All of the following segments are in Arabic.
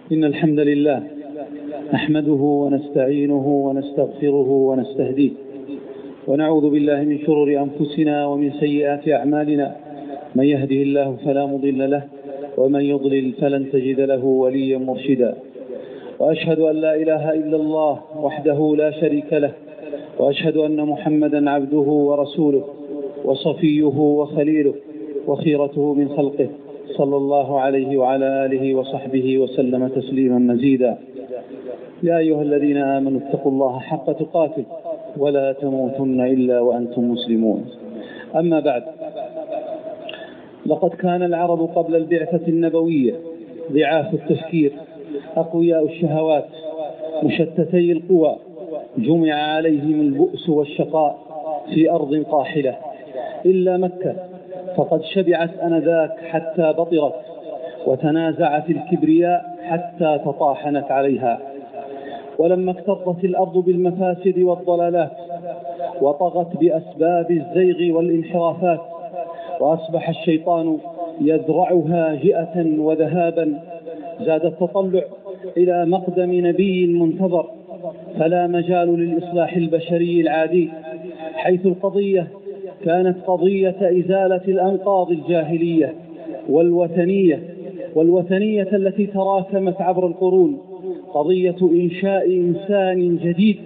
إن الحمد لله نحمده ونستعينه ونستغفره ونستهديه، ونعوذ بالله من شرور أنفسنا ومن سيئات أعمالنا. من يهده الله فلا مضل له، ومن يضلل فلن تجد له وليا مرشدا. وأشهد أن لا إله إلا الله وحده لا شريك له، وأشهد أن محمدا عبده ورسوله وصفيه وخليله وخيرته من خلقه، صلى الله عليه وعلى آله وصحبه وسلم تسليما مزيدا. يا أيها الذين آمنوا اتقوا الله حق تقاته ولا تموتن إلا وأنتم مسلمون. أما بعد، لقد كان العرب قبل البعثة النبوية ضعاف التفكير، أقوياء الشهوات، مشتتي القوى، جمع عليهم البؤس والشقاء في أرض قاحلة إلا مكة، فقد شبعت أنذاك حتى بطرت، وتنازعت الكبرياء حتى تطاحنت عليها. ولما اكتظت الأرض بالمفاسد والضلالات، وطغت بأسباب الزيغ والانحرافات، وأصبح الشيطان يذرعها جئة وذهابا، زاد التطلع إلى مقدم نبي منتظر، فلا مجال للإصلاح البشري العادي، حيث القضية كانت قضية إزالة الأنقاض الجاهلية والوثنية التي تراكمت عبر القرون، قضية إنشاء إنسان جديد،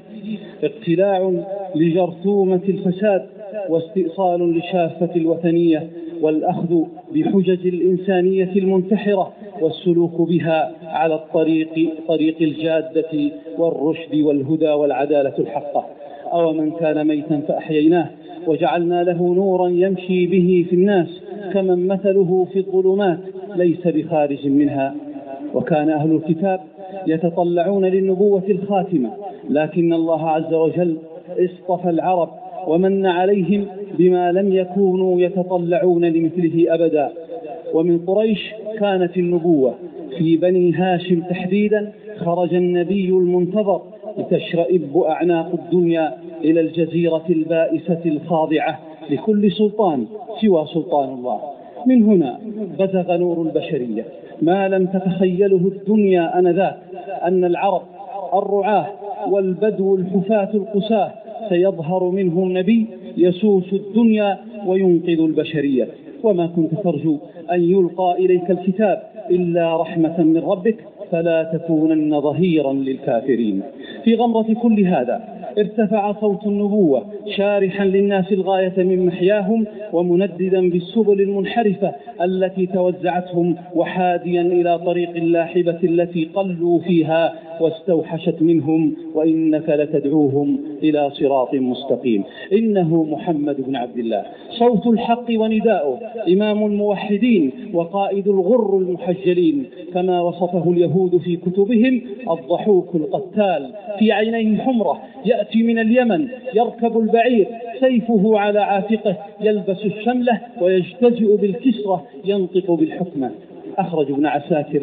اقتلاع لجرثومة الفساد، واستئصال لشافة الوثنية، والأخذ بحجج الإنسانية المنتحرة، والسلوك بها على طريق الجادة والرشد والهدى والعدالة الحقة. أو من كان ميتا فأحييناه وجعلنا له نورا يمشي به في الناس، كمن مثله في الظلمات ليس بخارج منها. وكان أهل الكتاب يتطلعون للنبوة الخاتمة، لكن الله عز وجل اصطفى العرب ومن عليهم بما لم يكونوا يتطلعون لمثله أبدا. ومن قريش كانت النبوة، في بني هاشم تحديدا خرج النبي المنتظر لتشرئب أعناق الدنيا إلى الجزيرة البائسة الخاضعة لكل سلطان سوى سلطان الله. من هنا بزغ نور البشرية ما لم تتخيله الدنيا آنذاك، أن العرب الرعاة والبدو الحفاة القساة سيظهر منهم نبي يسوس الدنيا وينقذ البشرية. وما كنت ترجو أن يلقى إليك الكتاب إلا رحمة من ربك، فلا تكونن ظهيرا للكافرين. في غمرة كل هذا ارتفع صوت النبوة شارحا للناس الغاية من محياهم، ومنددا بالسبل المنحرفة التي توزعتهم، وحاديا إلى طريق اللاحبة التي قلوا فيها واستوحشت منهم، وإنك لتدعوهم إلى صراط مستقيم. إنه محمد بن عبد الله، صوت الحق ونداؤه، إمام الموحدين وقائد الغر المحجلين، كما وصفه اليهود في كتبهم: الضحوك القتال، في عينيه حمرة، يأتي من اليمن، يركب البعير، سيفه على عاتقه، يلبس الشملة ويجتزئ بالكسرة، ينطق بالحكمة. أخرج ابن عساكر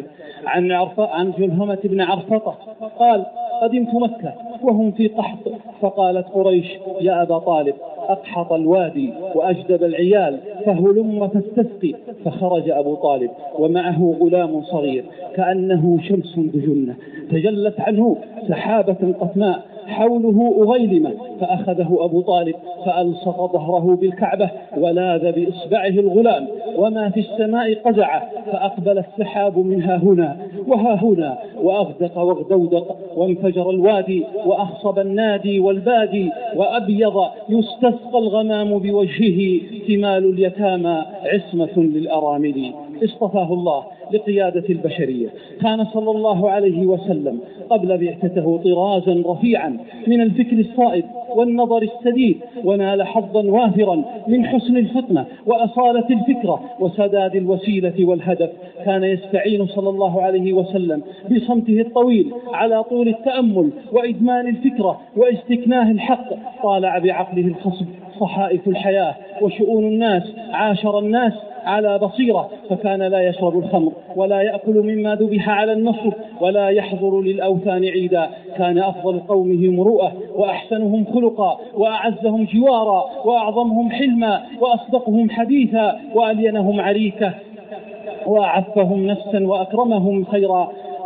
عن جلهمة بن عرفطة قال: قدمت مكة وهم في قحط، فقالت قريش: يا أبا طالب، أقحط الوادي وأجدب العيال، فهلم فاستسقي. فخرج أبو طالب ومعه غلام صغير كأنه شمس بجنة، تجلت عنه سحابة قطماء، حوله أغيلمة، فأخذه أبو طالب فألصق ظهره بالكعبة ولاذ بإصبعه الغلام، وما في السماء قزعه، فأقبل السحاب منها هنا وها هنا، وأغدق واغدودق، وانفجر الوادي، وأخصب النادي والبادي، وأبيض يستسقى الغمام بوجهه، ثمال اليتامى عصمة للأرامل. اصطفاه الله لقيادة البشرية. كان صلى الله عليه وسلم قبل بعثته طرازا رفيعا من الفكر الصائب والنظر السديد، ونال حظا وافرا من حسن الفطنة وأصالة الفكرة وسداد الوسيلة والهدف. كان يستعين صلى الله عليه وسلم بصمته الطويل على طول التأمل وإدمان الفكرة واستكناه الحق. طالع بعقله الخصب صحائف الحياة وشؤون الناس، عاشر الناس على بصيرة، فكان لا يشرب الخمر ولا يأكل مما ذبح على النصب ولا يحضر للأوثان عيدا. كان أفضل قومه مروءة وأحسنهم خلقا وأعزهم جوارا وأعظمهم حلما وأصدقهم حديثا وألينهم عريكة وأعفهم نفسا وأكرمهم خيرا.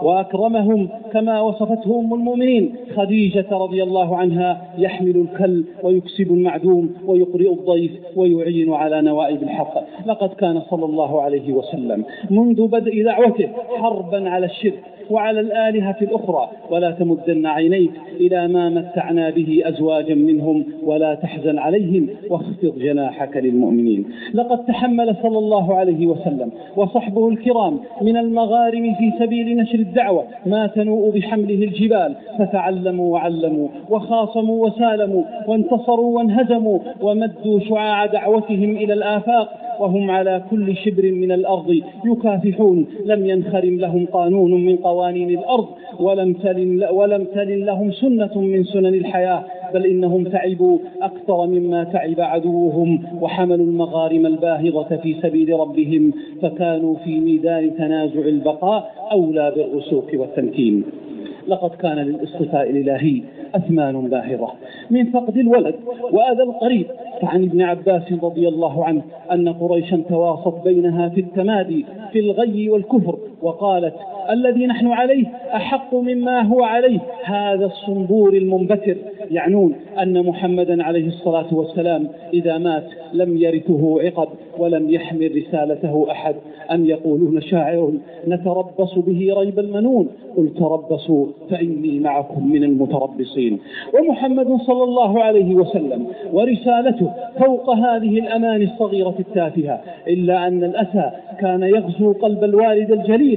وأكرمهم كما وصفته أم المؤمنين خديجة رضي الله عنها: يحمل الكل ويكسب المعدوم ويقرئ الضيف ويعين على نوائب الحق. لقد كان صلى الله عليه وسلم منذ بدء دعوته حربا على الشرك وعلى الآلهة الأخرى. ولا تمدن عينيك إلى ما متعنا به أزواجا منهم ولا تحزن عليهم واخفض جناحك للمؤمنين. لقد تحمل صلى الله عليه وسلم وصحبه الكرام من المغارم في سبيل نشر الدعوة ما تنوء بحمله الجبال، فتعلموا وعلموا وخاصموا وسالموا وانتصروا وانهزموا ومدوا شعاع دعوتهم إلى الآفاق وهم على كل شبر من الأرض يكافحون. لم ينخرم لهم قانون من قوانين الأرض ولم تلن لهم سنة من سنن الحياة، بل إنهم تعبوا أكثر مما تعب عدوهم وحملوا المغارم الباهظة في سبيل ربهم، فكانوا في ميدان تنازع البقاء أولى بالرسوخ والتمكين. لقد كان للاصطفاء الإلهي أثمان باهظة من فقد الولد وأذى القريب. فعن ابن عباس رضي الله عنه أن قريشا تواصت بينها في التمادي في الغي والكفر، وقالت: الذي نحن عليه أحق مما هو عليه هذا الصنبور المنبتر، يعنون أن محمدا عليه الصلاة والسلام إذا مات لم يرثه عقب ولم يحمل رسالته أحد. أم يقولون شاعر نتربص به ريب المنون، قل تربصوا فإني معكم من المتربصين. ومحمد صلى الله عليه وسلم ورسالته فوق هذه الأمان الصغيرة التافهة، إلا أن الأسى كان يغزو قلب الوالد الجليل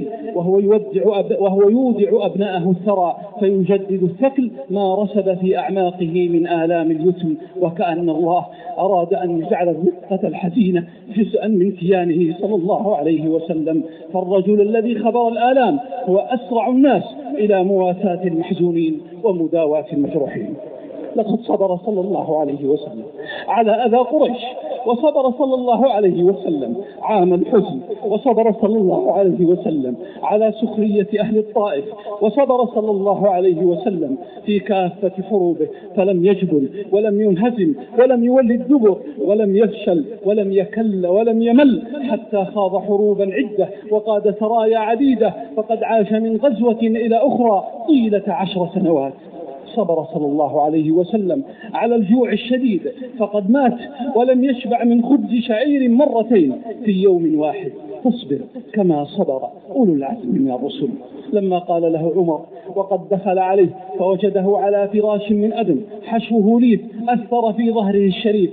وهو يودع أبناءه الثرى فيجدد الثكل ما رسب في أعماقه من آلام اليتم، وكأن الله أراد أن يجعل الرقة الحزينة جزءا من كيانه صلى الله عليه وسلم. فالرجل الذي خبر الآلام هو أسرع الناس إلى مواساة المحزونين ومداواة المجروحين. لقد صبر صلى الله عليه وسلم على أذى قريش، وصبر صلى الله عليه وسلم عام الحزن، وصبر صلى الله عليه وسلم على سخرية أهل الطائف، وصبر صلى الله عليه وسلم في كافة حروبه، فلم يجبن ولم ينهزم ولم يولد دبر ولم يفشل ولم يكل ولم يمل، حتى خاض حروبا عدة وقاد سرايا عديدة، فقد عاش من غزوة إلى أخرى طيلة 10 سنوات. صبر صلى الله عليه وسلم على الجوع الشديد، فقد مات ولم يشبع من خبز شعير مرتين في يوم واحد. فاصبر كما صبر أولو العزم من الرسل. لما قال له عمر وقد دخل عليه فوجده على فراش من أدم حشوه ليف أثر في ظهره الشريف،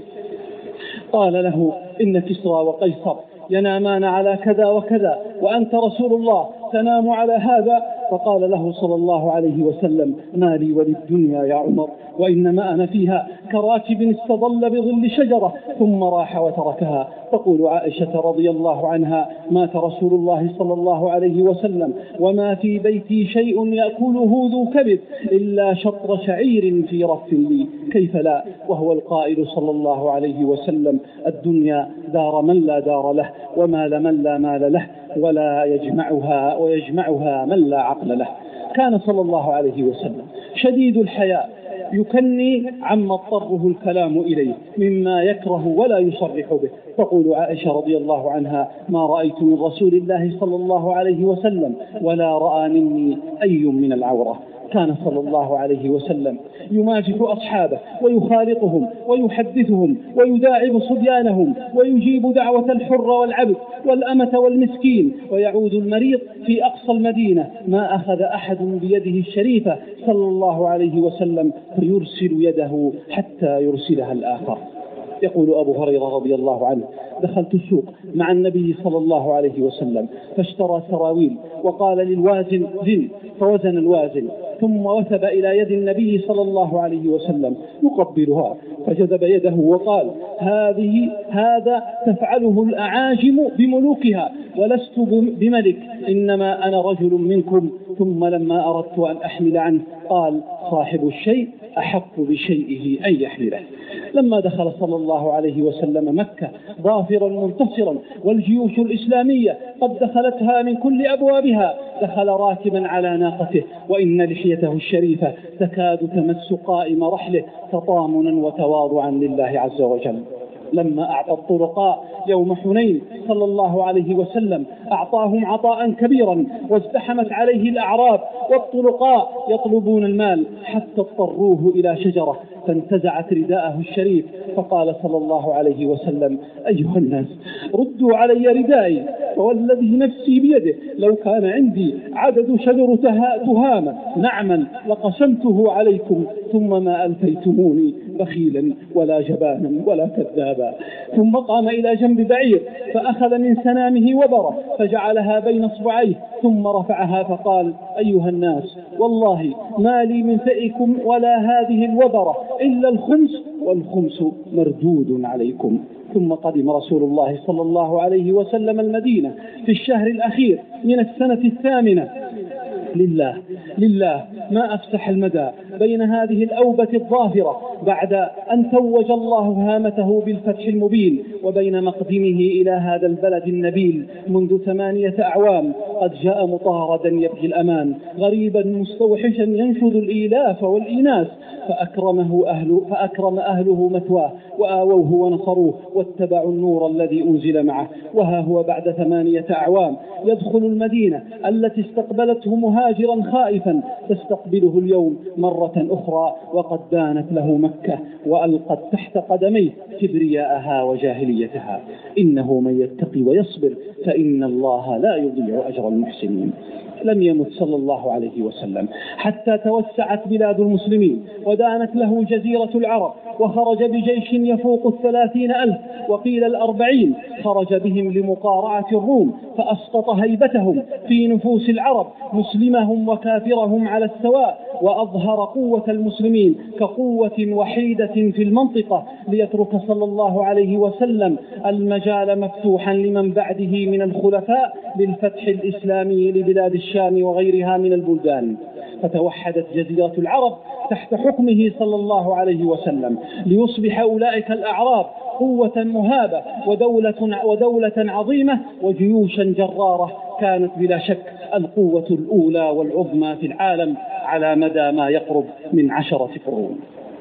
قال له: إن كسرى وقيصر ينامان على كذا وكذا وأنت رسول الله تنام على هذا. فقال له صلى الله عليه وسلم: ما لي وللدنيا يا عمر، وإنما أنا فيها كراكب استظل بظل شجرة ثم راح وتركها. تقول عائشة رضي الله عنها: مات رسول الله صلى الله عليه وسلم وما في بيتي شيء يأكله ذو كبد إلا شطر شعير في رف لي. كيف لا وهو القائل صلى الله عليه وسلم: الدنيا دار من لا دار له ومال من لا مال له ويجمعها من لا عقل له. كان صلى الله عليه وسلم شديد الحياء يكني عما اضطره الكلام إليه مما يكره ولا يصرح به. تقول عائشة رضي الله عنها: ما رأيت من رسول الله صلى الله عليه وسلم ولا رأى مني أي من العورة. كان صلى الله عليه وسلم يماجك أصحابه ويخالطهم ويحدثهم ويداعب صبيانهم ويجيب دعوة الحر والعبد والأمة والمسكين، ويعود المريض في أقصى المدينة. ما أخذ أحد بيده الشريفة صلى الله عليه وسلم فيرسل يده حتى يرسلها الآخر. يقول أبو هريرة رضي الله عنه: دخلت السوق مع النبي صلى الله عليه وسلم فاشترى سراويل وقال للوازن: زن، فوزن الوازن ثم وثب إلى يد النبي صلى الله عليه وسلم يقبلها، فجذب يده وقال: هذا تفعله الأعاجم بملوكها ولست بملك، إنما أنا رجل منكم. ثم لما أردت أن أحمل عنه قال: صاحب الشيء أحق بشيئه أن يحمله. لما دخل صلى الله عليه وسلم مكة ظافرا منتصرا والجيوش الإسلامية قد دخلتها من كل أبوابها، دخل راكبا على ناقته وإن لحيته الشريفة تكاد تمس قائم رحله تطامنا وتواضعا لله عز وجل. لما أعطى الطلقاء يوم حنين صلى الله عليه وسلم أعطاهم عطاء كبيرا، وازدحمت عليه الأعراب والطلقاء يطلبون المال حتى اضطروه إلى شجرة فانتزعت رداءه الشريف، فقال صلى الله عليه وسلم: أيها الناس ردوا علي ردائي، والذي نفسي بيده لو كان عندي عدد شجر تهامة نعما لقسمته عليكم، ثم ما ألفيتموني بخيلا ولا جبانا ولا كذابا. ثم قام إلى جنب بعير فأخذ من سنامه وبرة فجعلها بين اصبعيه، ثم رفعها فقال: أيها الناس والله ما لي من فئكم ولا هذه الوبرة إلا الخمس، والخمس مردود عليكم. ثم قدم رسول الله صلى الله عليه وسلم المدينة في الشهر الأخير من السنة الثامنة. لله ما أفسح المدى بين هذه الأوبة الظاهرة بعد أن توج الله هامته بالفتح المبين، وبين مقدمه إلى هذا البلد النبيل منذ 8 أعوام. قد جاء مطاردا يبغي الأمان، غريبا مستوحشا ينشد الإيلاف والإيناس، فأكرم أهله مثواه وآووه ونصروه واتبعوا النور الذي أنزل معه. وها هو بعد 8 أعوام يدخل المدينة التي استقبلته مهاجرا خائفا، تستقبله اليوم مرة أخرى وقد دانت له مكة وألقت تحت قدميه كبرياءها وجاهليتها. إنه من يتقي ويصبر فإن الله لا يضيع أجر المحسنين. لم يمت صلى الله عليه وسلم حتى توسعت بلاد المسلمين ودانت له جزيرة العرب، وخرج بجيش يفوق 30,000 وقيل 40. خرج بهم لمقارعة الروم فأسقط هيبتهم في نفوس العرب، مسلمهم وكافرهم على السواء، وأظهر قوة المسلمين كقوة وحيدة في المنطقة، ليترك صلى الله عليه وسلم المجال مفتوحا لمن بعده من الخلفاء للفتح الإسلامي لبلاد الشام وغيرها من البلدان. فتوحدت جزيرة العرب تحت حكمه صلى الله عليه وسلم، ليصبح أولئك الأعراب قوة مهابة ودولة عظيمة وجيوشا جرارة، كانت بلا شك القوة الأولى والعظمى في العالم على مدى ما يقرب من 10 قرون.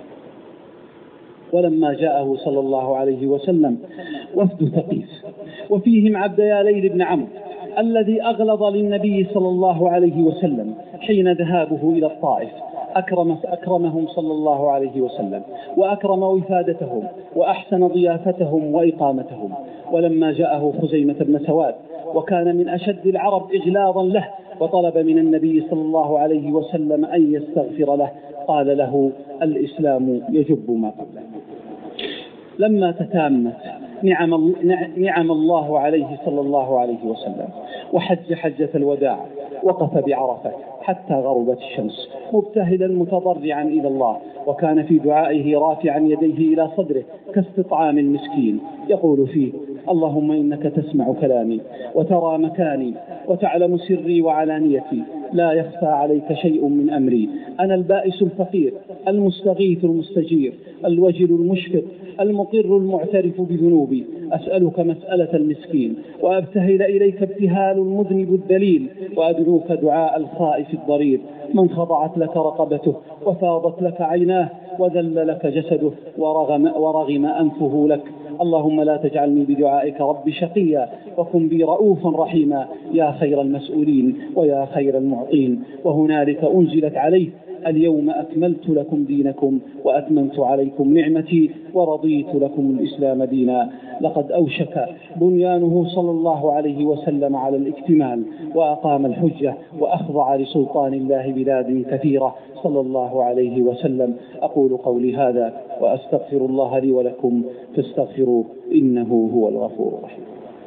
ولما جاءه صلى الله عليه وسلم وفد ثقيف وفيهم عبد ياليل بن عمرو الذي أغلظ للنبي صلى الله عليه وسلم حين ذهابه إلى الطائف، أكرمهم صلى الله عليه وسلم وأكرم وفادتهم وأحسن ضيافتهم وإقامتهم. ولما جاءه خزيمة بن سواد وكان من أشد العرب إغلاظا له وطلب من النبي صلى الله عليه وسلم أن يستغفر له، قال له: الإسلام يجب ما قبله. لما تتامت نعم الله عليه صلى الله عليه وسلم وحج حجة الوداع وقف بعرفة حتى غربت الشمس مبتهلا متضرعا إلى الله، وكان في دعائه رافعا يديه إلى صدره كاستطعام المسكين يقول فيه: اللهم إنك تسمع كلامي وترى مكاني وتعلم سري وعلانيتي، لا يخفى عليك شيء من أمري، أنا البائس الفقير المستغيث المستجير الوجل المشفق المقر المعترف بذنوبي، أسألك مسألة المسكين وأبتهل إليك ابتهال المذنب الذليل، وأدعوك دعاء الخائف الضرير من خضعت لك رقبته وفاضت لك عيناه وذل لك جسده ورغم أنفه لك. اللهم لا تجعلني بدعائك رب شقيا وكن بي رؤوفا رحيما يا خير المسؤولين ويا خير المعطين. وهنالك أنزلت عليه: اليوم أكملت لكم دينكم وأتممت عليكم نعمتي ورضيت لكم الإسلام دينا. لقد أوشك بنيانه صلى الله عليه وسلم على الاكتمال، وأقام الحجة وأخضع لسلطان الله بلاد كثيرة صلى الله عليه وسلم. أقول قولي هذا وأستغفر الله لي ولكم فاستغفروه إنه هو الغفور الرحيم.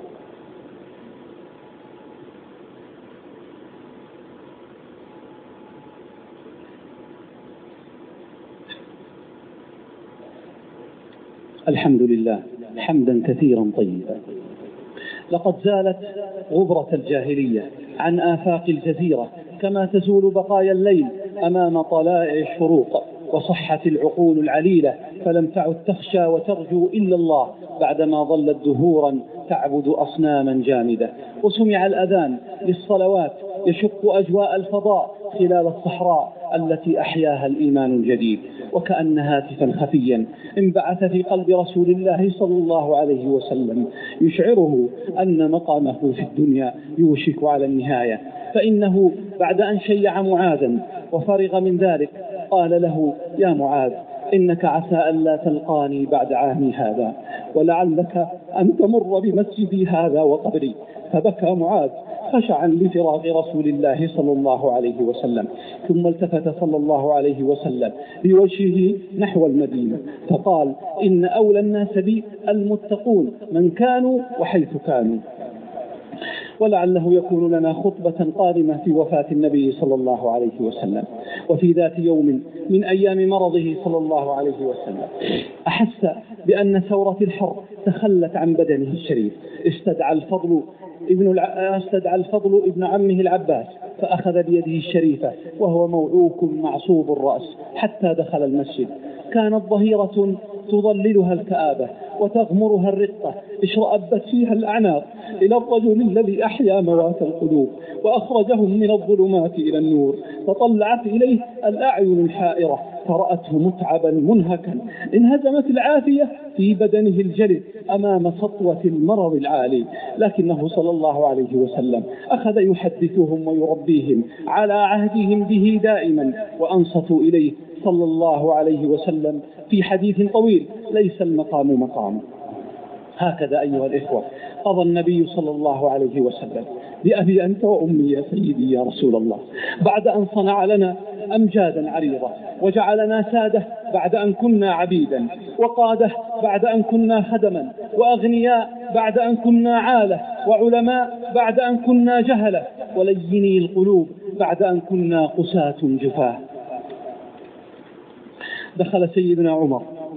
الحمد لله حمدا كثيرا طيبا. لقد زالت غبرة الجاهلية عن آفاق الجزيرة كما تزول بقايا الليل أمام طلائع الشروق، وصحت العقول العليلة فلم تعد تخشى وترجو إلا الله بعدما ظلت دهورا تعبد أصناما جامدة. وسمع الأذان للصلوات يشق أجواء الفضاء خلال الصحراء التي أحياها الإيمان الجديد، وكأن هاتفا خفيا انبعث في قلب رسول الله صلى الله عليه وسلم يشعره أن مقامه في الدنيا يوشك على النهاية. فإنه بعد أن شيع معاذا وفرغ من ذلك قال له: يا معاذ، إنك عسى أن لا تلقاني بعد عامي هذا، ولعلك أن تمر بمسجدي هذا وقبري. فبكى معاذ خشعا لفراق رسول الله صلى الله عليه وسلم، ثم التفت صلى الله عليه وسلم بوجهه نحو المدينة فقال: إن أولى الناس بي المتقون من كانوا وحيث كانوا. ولعله يكون لنا خطبة قادمة في وفاة النبي صلى الله عليه وسلم. وفي ذات يوم من أيام مرضه صلى الله عليه وسلم أحس بأن ثورة الحر تخلت عن بدنه الشريف. استدعى الفضل ابن عمه العباس فأخذ بيده الشريفة وهو موعوك معصوب الرأس حتى دخل المسجد. كانت ظهيرة تظللها الكآبة وتغمرها الرقة، اشرأبت فيها الأعناق إلى الرجل الذي أحيا موات القلوب وأخرجهم من الظلمات إلى النور. فطلعت إليه الأعين الحائرة فرأته متعبا منهكا، انهزمت العافية في بدنه الجلد أمام سطوة المرض العالي، لكنه صلى الله عليه وسلم أخذ يحدثهم ويربيهم على عهدهم به دائما، وأنصتوا إليه صلى الله عليه وسلم في حديث طويل ليس المقام مقامه. هكذا أيها الإخوة قضى النبي صلى الله عليه وسلم: بأبي أنت وأمي يا سيدي يا رسول الله، بعد أن صنع لنا أمجادا عريضة وجعلنا سادة بعد أن كنا عبيدا، وقادة بعد أن كنا خدما، وأغنياء بعد أن كنا عالة، وعلماء بعد أن كنا جهلة، وليني القلوب بعد أن كنا قساة جفاه. دخل سيدنا عمر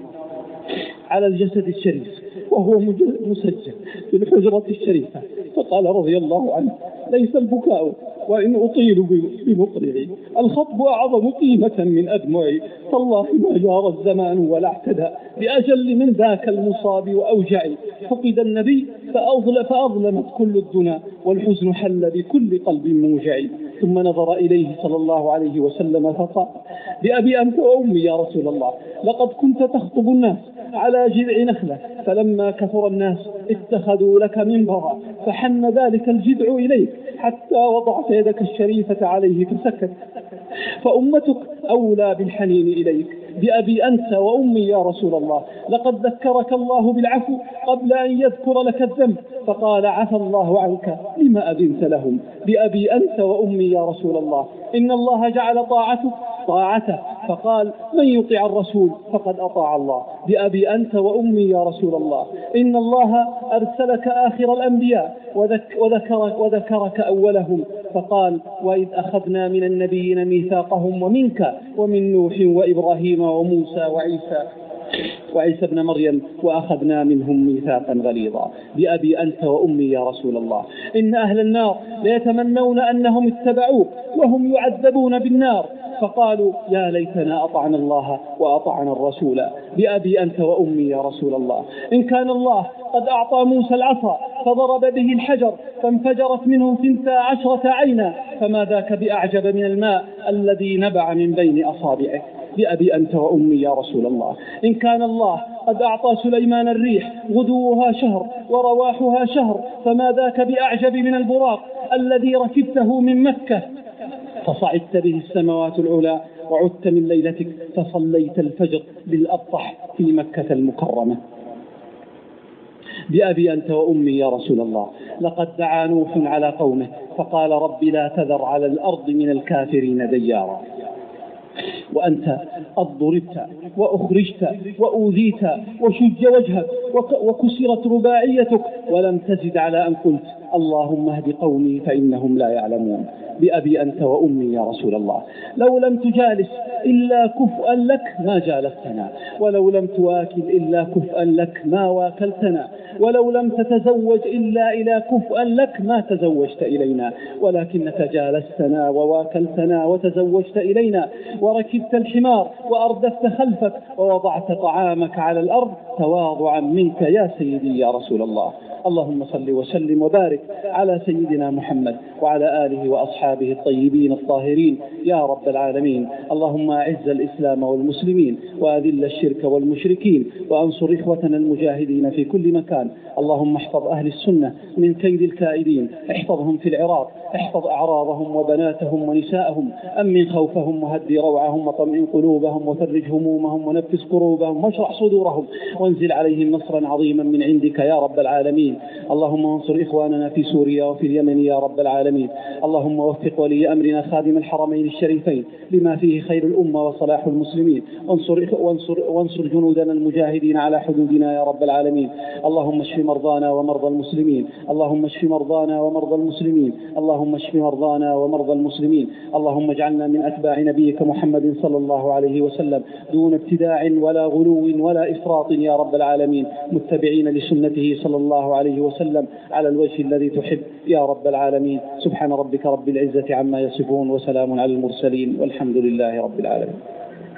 على الجسد الشريف وهو مسجل في الحجرة الشريفة فقال رضي الله عنه: ليس البكاء وإن أطيل بمقرعي، الخطب أعظم قيمة من أدمعي، فالله ما جار الزمان ولا اعتدى بأجل من ذاك المصاب وأوجعي. فقد النبي فأظلمت كل الدنا، والحزن حل بكل قلب موجع. ثم نظر إليه صلى الله عليه وسلم فقال: بأبي أنت وأمي يا رسول الله، لقد كنت تخطب الناس على جذع نخلة، فلما كثر الناس اتخذوا لك منبرا، فحن ذلك الجذع إليك حتى وضعت يدك الشريفة عليه فسكت، فأمتك أولى بالحنين إليك. بأبي أنت وأمي يا رسول الله، لقد ذكرك الله بالعفو قبل أن يذكر لك الذنب، فقال: عفى الله عنك لما أذنت لهم. بأبي أنت وأمي يا رسول الله، إن الله جعل طاعته فقال: من يطع الرسول فقد أطاع الله. بأبي أنت وأمي يا رسول الله، إن الله أرسلك آخر الأنبياء وذكرك أولهم، فقال: وإذ أخذنا من النبيين ميثاقهم ومنك ومن نوح وإبراهيم وموسى وعيسى ابن مريم وأخذنا منهم ميثاقا غليظا. بأبي أنت وأمي يا رسول الله، إن أهل النار ليتمنون أنهم اتبعوك وهم يعذبون بالنار، فقالوا: يا ليتنا أطعنا الله وأطعنا الرسول. بأبي أنت وأمي يا رسول الله، إن كان الله قد أعطى موسى العصا فضرب به الحجر فانفجرت منه 12 عينا، فما ذاك بأعجب من الماء الذي نبع من بين أصابعه. بأبي أنت وأمي يا رسول الله، إن كان الله قد أعطى سليمان الريح غدوها شهر ورواحها شهر، فما ذاك بأعجب من البراق الذي ركبته من مكة فصعدت به السماوات العلى، وعدت من ليلتك فصليت الفجر بالأبطح في مكة المكرمة. بأبي أنت وأمي يا رسول الله، لقد دعا نوح على قومه فقال: رب لا تذر على الأرض من الكافرين ديارا، وأنت قد ضربت وأخرجت وأوذيت وشج وجهك وكسرت رباعيتك، ولم تزد على أن قلت: اللهم اهد قومي فإنهم لا يعلمون. بأبي أنت وأمي يا رسول الله، لو لم تجالس إلا كفءا لك ما جالستنا، ولو لم تواكل إلا كفءا لك ما واكلتنا، ولو لم تتزوج إلا إلى كفءا لك ما تزوجت إلينا، ولكنك جالستنا وواكلتنا وتزوجت إلينا، وركبت الحمار وأردفت خلفك ووضعت طعامك على الأرض تواضعا منك يا سيدي يا رسول الله. اللهم صل وسلم وبارك على سيدنا محمد وعلى آله وأصحابه الطيبين الطاهرين يا رب العالمين. اللهم أعز الإسلام والمسلمين وأذل الشرك والمشركين وأنصر إخوتنا المجاهدين في كل مكان. اللهم احفظ أهل السنة من كيد الكائدين، احفظهم في العراق، احفظ أعراضهم وبناتهم ونساءهم، أمن خوفهم وهد روعهم وطمئن قلوبهم وفرج همومهم ونفس كروبهم واشرح صدورهم وانزل عليهم نصرا عظيما من عندك يا رب العالمين. اللهم انصر إخواننا في سوريا وفي اليمن يا رب العالمين. اللهم وفق ولي أمرنا خادم الحرمين الشريفين لما فيه خير الأمة وصلاح المسلمين، وانصر جنودنا المجاهدين على حدودنا يا رب العالمين. اللهم اشف مرضانا ومرضى المسلمين، اللهم اشف مرضانا ومرضى المسلمين، اللهم اشف مرضانا ومرضى المسلمين. اللهم اجعلنا من أتباع نبيك محمد صلى الله عليه وسلم دون ابتداع ولا غلو ولا إفراط يا رب العالمين، متبعين لسنته صلى الله عليه وسلم على الوجه الذي تحب يا رب العالمين. سبحان ربك رب العزة عما يصفون وسلام على المرسلين والحمد لله رب العالمين.